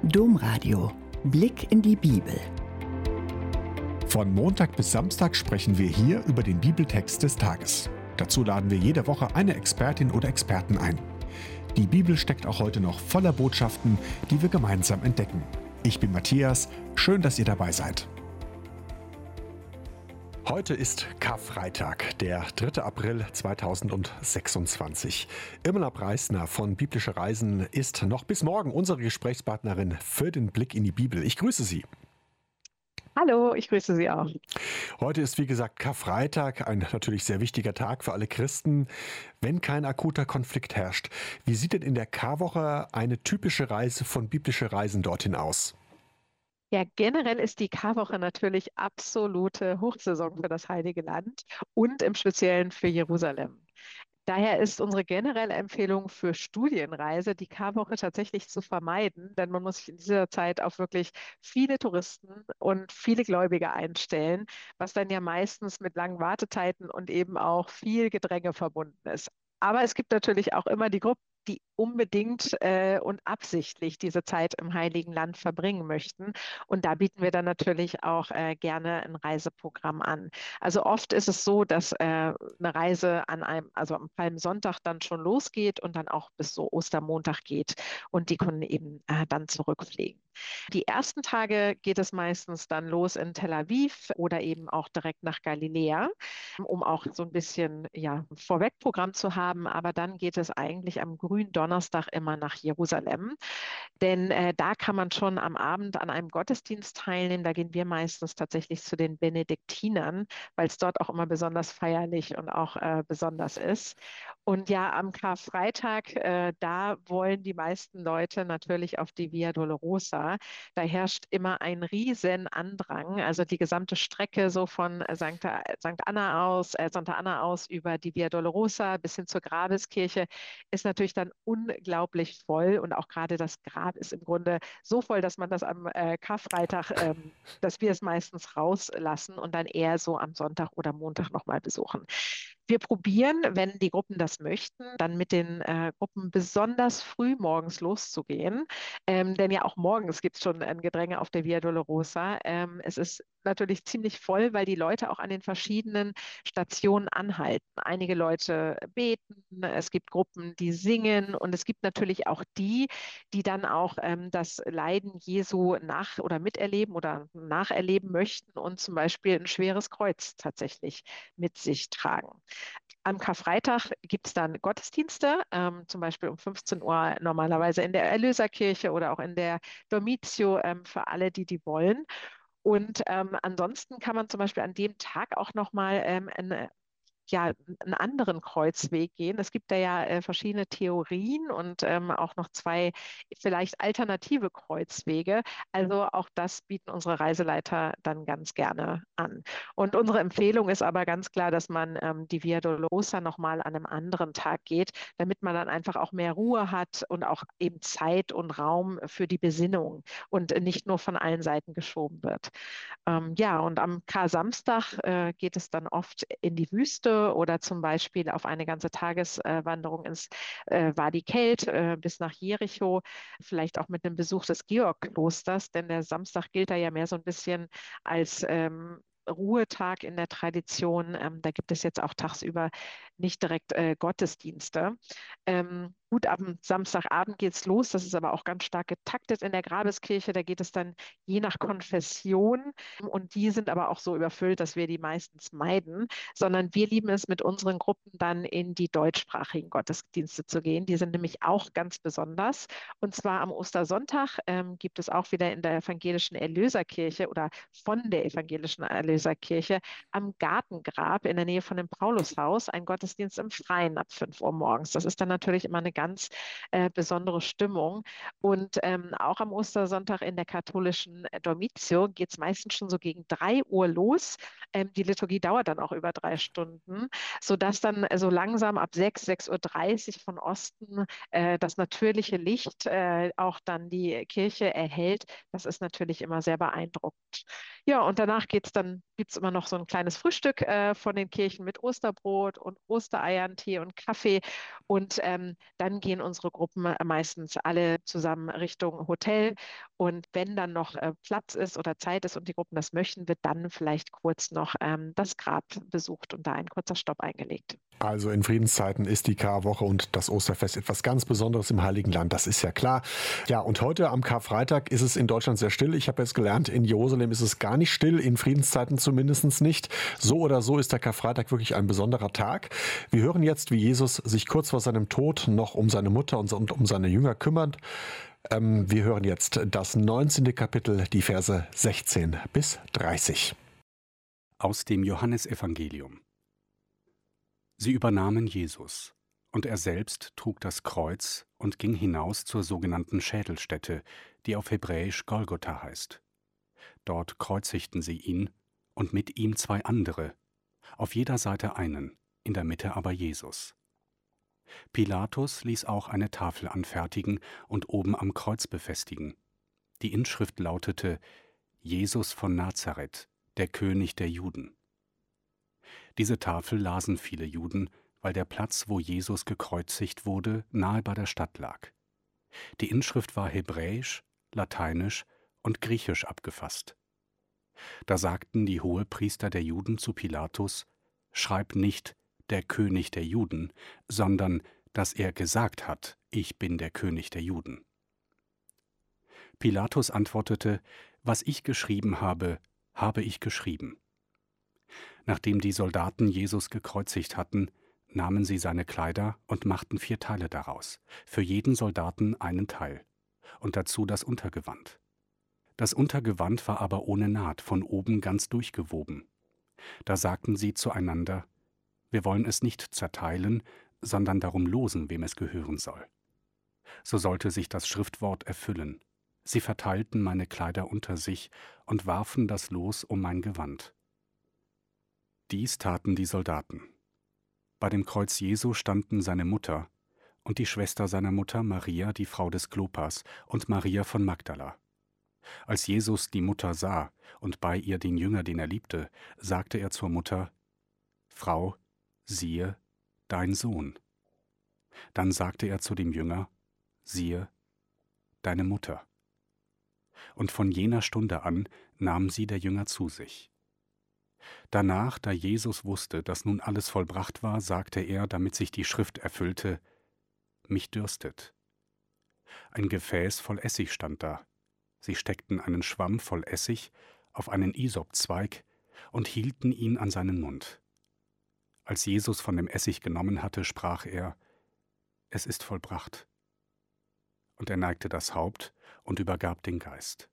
Domradio. Blick in die Bibel. Von Montag bis Samstag sprechen wir hier über den Bibeltext des Tages. Dazu laden wir jede Woche eine Expertin oder Experten ein. Die Bibel steckt auch heute noch voller Botschaften, die wir gemeinsam entdecken. Ich bin Matthias, schön, dass ihr dabei seid. Heute ist Karfreitag, der 3. April 2026. Irmela Preisner von Biblische Reisen ist noch bis morgen unsere Gesprächspartnerin für den Blick in die Bibel. Ich grüße Sie. Hallo, ich grüße Sie auch. Heute ist wie gesagt Karfreitag, ein natürlich sehr wichtiger Tag für alle Christen, wenn kein akuter Konflikt herrscht. Wie sieht denn in der Karwoche eine typische Reise von Biblische Reisen dorthin aus? Ja, generell ist die Karwoche natürlich absolute Hochsaison für das Heilige Land und im Speziellen für Jerusalem. Daher ist unsere generelle Empfehlung für Studienreise, die Karwoche tatsächlich zu vermeiden, denn man muss sich in dieser Zeit auf wirklich viele Touristen und viele Gläubige einstellen, was dann ja meistens mit langen Wartezeiten und eben auch viel Gedränge verbunden ist. Aber es gibt natürlich auch immer die Gruppen, die unbedingt und absichtlich diese Zeit im Heiligen Land verbringen möchten. Und da bieten wir dann natürlich auch gerne ein Reiseprogramm an. Also oft ist es so, dass eine Reise also am Palmsonntag dann schon losgeht und dann auch bis so Ostermontag geht und die Kunden eben dann zurückfliegen. Die ersten Tage geht es meistens dann los in Tel Aviv oder eben auch direkt nach Galiläa, um auch so ein bisschen ja, Vorwegprogramm zu haben. Aber dann geht es eigentlich am Gründonnerstag immer nach Jerusalem. Denn da kann man schon am Abend an einem Gottesdienst teilnehmen. Da gehen wir meistens tatsächlich zu den Benediktinern, weil es dort auch immer besonders feierlich und auch besonders ist. Und ja, am Karfreitag, da wollen die meisten Leute natürlich auf die Via Dolorosa. Da herrscht immer ein riesen Andrang. Also die gesamte Strecke so von Santa Anna aus über die Via Dolorosa bis hin zur Grabeskirche ist natürlich dann unglaublich voll. Und auch gerade das Grab ist im Grunde so voll, dass man das am Karfreitag, dass wir es meistens rauslassen und dann eher so am Sonntag oder Montag nochmal besuchen. Wir probieren, wenn die Gruppen das möchten, dann mit den Gruppen besonders früh morgens loszugehen. Denn ja auch morgens gibt es schon ein Gedränge auf der Via Dolorosa. Es ist natürlich ziemlich voll, weil die Leute auch an den verschiedenen Stationen anhalten. Einige Leute beten, es gibt Gruppen, die singen und es gibt natürlich auch die, die dann auch das Leiden Jesu nach oder miterleben oder nacherleben möchten und zum Beispiel ein schweres Kreuz tatsächlich mit sich tragen. Am Karfreitag gibt es dann Gottesdienste, zum Beispiel um 15 Uhr normalerweise in der Erlöserkirche oder auch in der Dormitio für alle, die wollen. Und ansonsten kann man zum Beispiel an dem Tag auch nochmal ja, einen anderen Kreuzweg gehen. Es gibt da ja verschiedene Theorien und auch noch zwei vielleicht alternative Kreuzwege. Also auch das bieten unsere Reiseleiter dann ganz gerne an. Und unsere Empfehlung ist aber ganz klar, dass man die Via Dolorosa nochmal an einem anderen Tag geht, damit man dann einfach auch mehr Ruhe hat und auch eben Zeit und Raum für die Besinnung und nicht nur von allen Seiten geschoben wird. Ja, und am Kar-Samstag geht es dann oft in die Wüste oder zum Beispiel auf eine ganze Tageswanderung ins Wadi Kelt bis nach Jericho, vielleicht auch mit einem Besuch des Georg-Klosters, denn der Samstag gilt da ja mehr so ein bisschen als Ruhetag in der Tradition. Da gibt es jetzt auch tagsüber nicht direkt Gottesdienste. Gut, am Samstagabend geht es los. Das ist aber auch ganz stark getaktet in der Grabeskirche. Da geht es dann je nach Konfession. Und die sind aber auch so überfüllt, dass wir die meistens meiden, sondern wir lieben es, mit unseren Gruppen dann in die deutschsprachigen Gottesdienste zu gehen. Die sind nämlich auch ganz besonders. Und zwar am Ostersonntag gibt es auch wieder in der evangelischen Erlöserkirche oder von der evangelischen Erlöserkirche am Gartengrab in der Nähe von dem Paulushaus einen Gottesdienst im Freien ab 5 Uhr morgens. Das ist dann natürlich immer eine ganz besondere Stimmung. Und auch am Ostersonntag in der katholischen Dormitio geht es meistens schon so gegen 3 Uhr los. Die Liturgie dauert dann auch über 3 Stunden, sodass dann so langsam ab 6:30 Uhr von Osten das natürliche Licht auch dann die Kirche erhellt. Das ist natürlich immer sehr beeindruckend. Ja, und danach gibt es immer noch so ein kleines Frühstück von den Kirchen mit Osterbrot und Ostereiern, Tee und Kaffee. Und dann dann gehen unsere Gruppen meistens alle zusammen Richtung Hotel. Und wenn dann noch Platz ist oder Zeit ist und die Gruppen das möchten, wird dann vielleicht kurz noch das Grab besucht und da ein kurzer Stopp eingelegt. Also in Friedenszeiten ist die Karwoche und das Osterfest etwas ganz Besonderes im Heiligen Land, das ist ja klar. Ja, und heute am Karfreitag ist es in Deutschland sehr still. Ich habe jetzt gelernt, in Jerusalem ist es gar nicht still, in Friedenszeiten zumindest nicht. So oder so ist der Karfreitag wirklich ein besonderer Tag. Wir hören jetzt, wie Jesus sich kurz vor seinem Tod noch um seine Mutter und um seine Jünger kümmert. Wir hören jetzt das 19. Kapitel, die Verse 16 bis 30. Aus dem Johannesevangelium. Sie übernahmen Jesus, und er selbst trug das Kreuz und ging hinaus zur sogenannten Schädelstätte, die auf Hebräisch Golgotha heißt. Dort kreuzigten sie ihn und mit ihm zwei andere, auf jeder Seite einen, in der Mitte aber Jesus. Pilatus ließ auch eine Tafel anfertigen und oben am Kreuz befestigen. Die Inschrift lautete: Jesus von Nazareth, der König der Juden. Diese Tafel lasen viele Juden, weil der Platz, wo Jesus gekreuzigt wurde, nahe bei der Stadt lag. Die Inschrift war hebräisch, lateinisch und griechisch abgefasst. Da sagten die Hohepriester der Juden zu Pilatus: Schreib nicht der König der Juden, sondern dass er gesagt hat, ich bin der König der Juden. Pilatus antwortete: Was ich geschrieben habe, habe ich geschrieben. Nachdem die Soldaten Jesus gekreuzigt hatten, nahmen sie seine Kleider und machten 4 Teile daraus, für jeden Soldaten einen Teil, und dazu das Untergewand. Das Untergewand war aber ohne Naht, von oben ganz durchgewoben. Da sagten sie zueinander: Wir wollen es nicht zerteilen, sondern darum losen, wem es gehören soll. So sollte sich das Schriftwort erfüllen. Sie verteilten meine Kleider unter sich und warfen das Los um mein Gewand. Dies taten die Soldaten. Bei dem Kreuz Jesu standen seine Mutter und die Schwester seiner Mutter, Maria, die Frau des Klopas, und Maria von Magdala. Als Jesus die Mutter sah und bei ihr den Jünger, den er liebte, sagte er zur Mutter: Frau, siehe, dein Sohn. Dann sagte er zu dem Jünger: Siehe, deine Mutter. Und von jener Stunde an nahm sie der Jünger zu sich. Danach, da Jesus wusste, dass nun alles vollbracht war, sagte er, damit sich die Schrift erfüllte: Mich dürstet. Ein Gefäß voll Essig stand da. Sie steckten einen Schwamm voll Essig auf einen Isopzweig und hielten ihn an seinen Mund. Als Jesus von dem Essig genommen hatte, sprach er: Es ist vollbracht. Und er neigte das Haupt und übergab den Geist.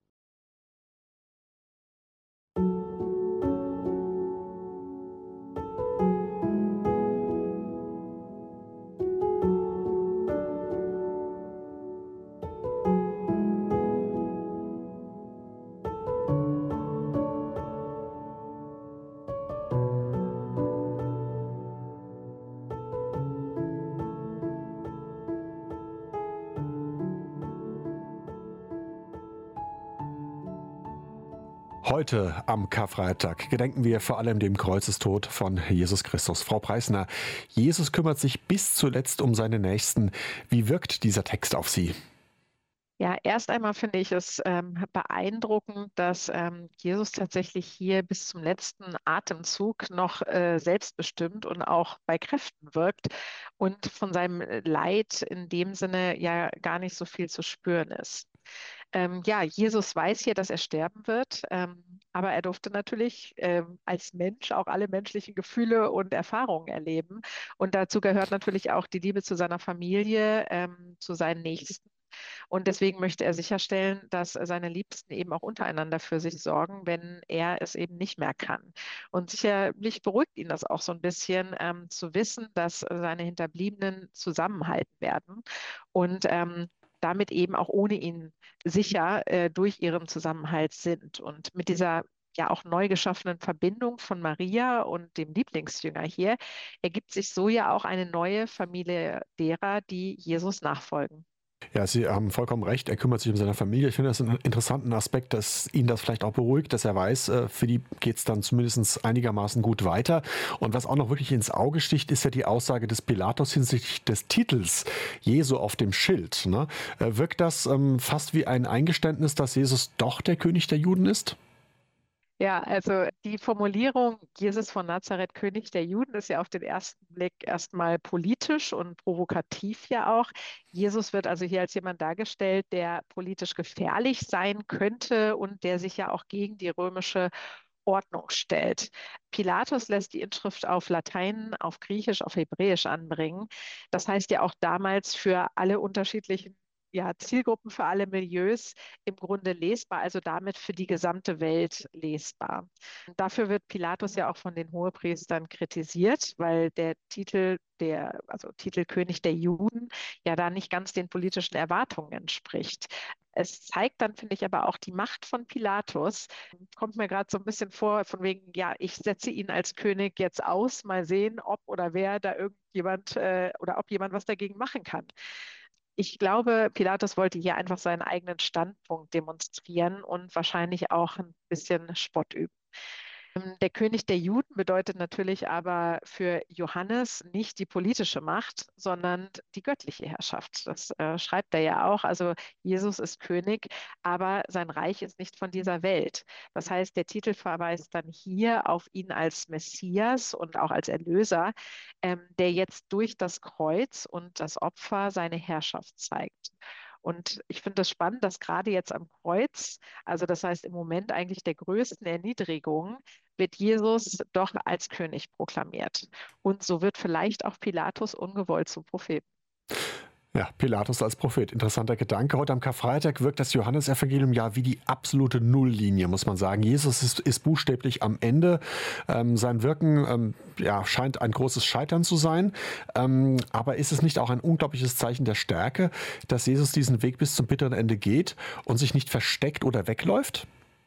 Heute am Karfreitag gedenken wir vor allem dem Kreuzestod von Jesus Christus. Frau Preissner, Jesus kümmert sich bis zuletzt um seine Nächsten. Wie wirkt dieser Text auf Sie? Ja, erst einmal finde ich es beeindruckend, dass Jesus tatsächlich hier bis zum letzten Atemzug noch selbstbestimmt und auch bei Kräften wirkt und von seinem Leid in dem Sinne ja gar nicht so viel zu spüren ist. Ja, Jesus weiß hier, dass er sterben wird, aber er durfte natürlich als Mensch auch alle menschlichen Gefühle und Erfahrungen erleben. Und dazu gehört natürlich auch die Liebe zu seiner Familie, zu seinen Nächsten. Und deswegen möchte er sicherstellen, dass seine Liebsten eben auch untereinander für sich sorgen, wenn er es eben nicht mehr kann. Und sicherlich beruhigt ihn das auch so ein bisschen, zu wissen, dass seine Hinterbliebenen zusammenhalten werden und damit eben auch ohne ihn sicher durch ihren Zusammenhalt sind. Und mit dieser ja auch neu geschaffenen Verbindung von Maria und dem Lieblingsjünger hier ergibt sich so ja auch eine neue Familie derer, die Jesus nachfolgen. Ja, Sie haben vollkommen recht. Er kümmert sich um seine Familie. Ich finde das einen interessanten Aspekt, dass ihn das vielleicht auch beruhigt, dass er weiß, für die geht es dann zumindest einigermaßen gut weiter. Und was auch noch wirklich ins Auge sticht, ist ja die Aussage des Pilatus hinsichtlich des Titels Jesu auf dem Schild. Ne? Wirkt das fast wie ein Eingeständnis, dass Jesus doch der König der Juden ist? Ja, also die Formulierung Jesus von Nazareth, König der Juden, ist ja auf den ersten Blick erstmal politisch und provokativ ja auch. Jesus wird also hier als jemand dargestellt, der politisch gefährlich sein könnte und der sich ja auch gegen die römische Ordnung stellt. Pilatus lässt die Inschrift auf Latein, auf Griechisch, auf Hebräisch anbringen. Das heißt ja auch damals für alle unterschiedlichen Zielgruppen, für alle Milieus im Grunde lesbar, also damit für die gesamte Welt lesbar. Dafür wird Pilatus ja auch von den Hohepriestern kritisiert, weil der Titel, also Titel König der Juden, ja da nicht ganz den politischen Erwartungen entspricht. Es zeigt dann, finde ich, aber auch die Macht von Pilatus. Kommt mir gerade so ein bisschen vor, von wegen, ja, ich setze ihn als König jetzt aus, mal sehen, ob oder wer da irgendjemand oder ob jemand was dagegen machen kann. Ich glaube, Pilatus wollte hier einfach seinen eigenen Standpunkt demonstrieren und wahrscheinlich auch ein bisschen Spott üben. Der König der Juden bedeutet natürlich aber für Johannes nicht die politische Macht, sondern die göttliche Herrschaft. Das schreibt er ja auch. Also Jesus ist König, aber sein Reich ist nicht von dieser Welt. Das heißt, der Titel verweist dann hier auf ihn als Messias und auch als Erlöser, der jetzt durch das Kreuz und das Opfer seine Herrschaft zeigt. Und ich finde es spannend, dass gerade jetzt am Kreuz, also das heißt im Moment eigentlich der größten Erniedrigung, wird Jesus doch als König proklamiert. Und so wird vielleicht auch Pilatus ungewollt zum Propheten. Ja, Pilatus als Prophet. Interessanter Gedanke. Heute am Karfreitag wirkt das Johannesevangelium ja wie die absolute Nulllinie, muss man sagen. Jesus ist buchstäblich am Ende. Sein Wirken scheint ein großes Scheitern zu sein. Aber ist es nicht auch ein unglaubliches Zeichen der Stärke, dass Jesus diesen Weg bis zum bitteren Ende geht und sich nicht versteckt oder wegläuft?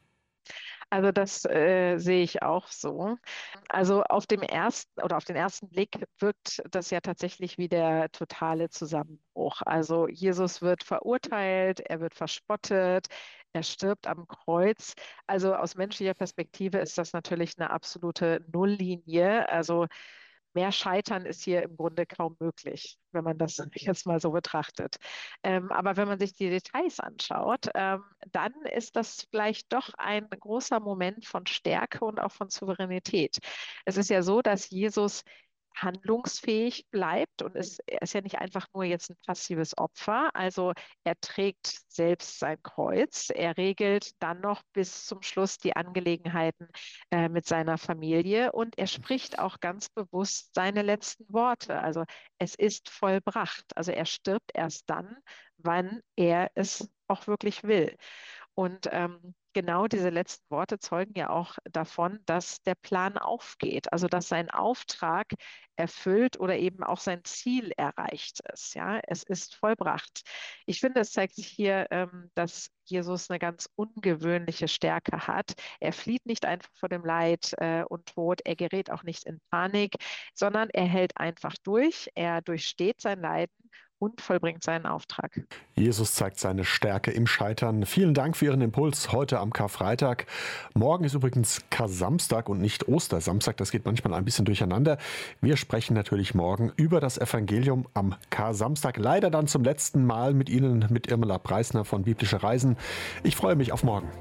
Also das sehe ich auch so. Also auf den ersten Blick wirkt das ja tatsächlich wie der totale Zusammenbruch. Also Jesus wird verurteilt, er wird verspottet, er stirbt am Kreuz. Also aus menschlicher Perspektive ist das natürlich eine absolute Nulllinie. Also mehr Scheitern ist hier im Grunde kaum möglich, wenn man das jetzt mal so betrachtet. Aber wenn man sich die Details anschaut, dann ist das vielleicht doch ein großer Moment von Stärke und auch von Souveränität. Es ist ja so, dass Jesus handlungsfähig bleibt und er ist ja nicht einfach nur jetzt ein passives Opfer. Also er trägt selbst sein Kreuz. Er regelt dann noch bis zum Schluss die Angelegenheiten mit seiner Familie und er spricht auch ganz bewusst seine letzten Worte. Also es ist vollbracht. Also er stirbt erst dann, wann er es auch wirklich will. Und genau diese letzten Worte zeugen ja auch davon, dass der Plan aufgeht, also dass sein Auftrag erfüllt oder eben auch sein Ziel erreicht ist. Ja, es ist vollbracht. Ich finde, es zeigt sich hier, dass Jesus eine ganz ungewöhnliche Stärke hat. Er flieht nicht einfach vor dem Leid und Tod, er gerät auch nicht in Panik, sondern er hält einfach durch, er durchsteht sein Leiden und vollbringt seinen Auftrag. Jesus zeigt seine Stärke im Scheitern. Vielen Dank für Ihren Impuls heute am Karfreitag. Morgen ist übrigens Kar-Samstag und nicht Ostersamstag. Das geht manchmal ein bisschen durcheinander. Wir sprechen natürlich morgen über das Evangelium am Kar-Samstag. Leider dann zum letzten Mal mit Ihnen, mit Irmela Preisner von Biblische Reisen. Ich freue mich auf morgen.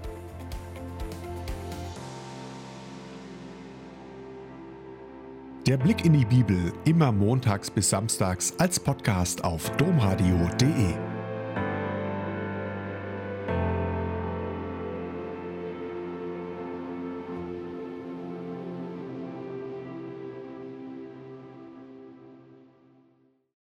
Der Blick in die Bibel immer montags bis samstags als Podcast auf domradio.de.